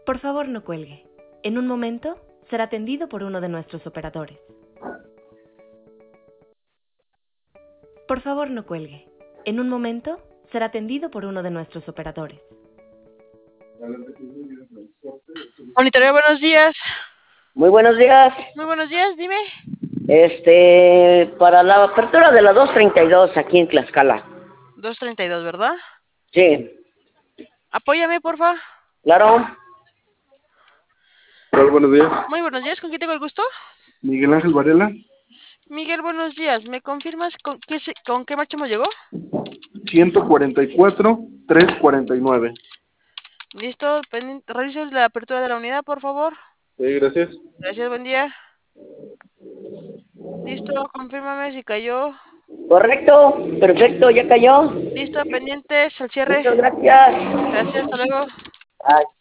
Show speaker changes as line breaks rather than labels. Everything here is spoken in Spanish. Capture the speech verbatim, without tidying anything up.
Por favor, no cuelgue. En un momento será atendido por uno de nuestros operadores. Por favor, no cuelgue. En un momento será atendido por uno de nuestros operadores.
Monitorea, buenos días.
Muy buenos días.
Muy buenos días, dime.
Este, para la apertura de la dos treinta y dos aquí en Tlaxcala.
dos treinta y dos, ¿verdad?
Sí,
Apóyame, porfa.
claro.
Hola, buenos días.
Muy buenos días, ¿con quién tengo el gusto?
Miguel Ángel Varela,
Miguel, buenos días. ¿Me confirmas con qué, se- con qué máximo llegó?
ciento cuarenta y cuatro, trescientos cuarenta y nueve.
Listo, pendiente. Revises la apertura de la unidad, por favor.
Sí, gracias.
Gracias, buen día. Listo, confírmame si cayó.
Correcto, perfecto, ya cayó.
Listo, pendientes al cierre.
Muchas gracias.
Gracias, hasta luego.
Bye.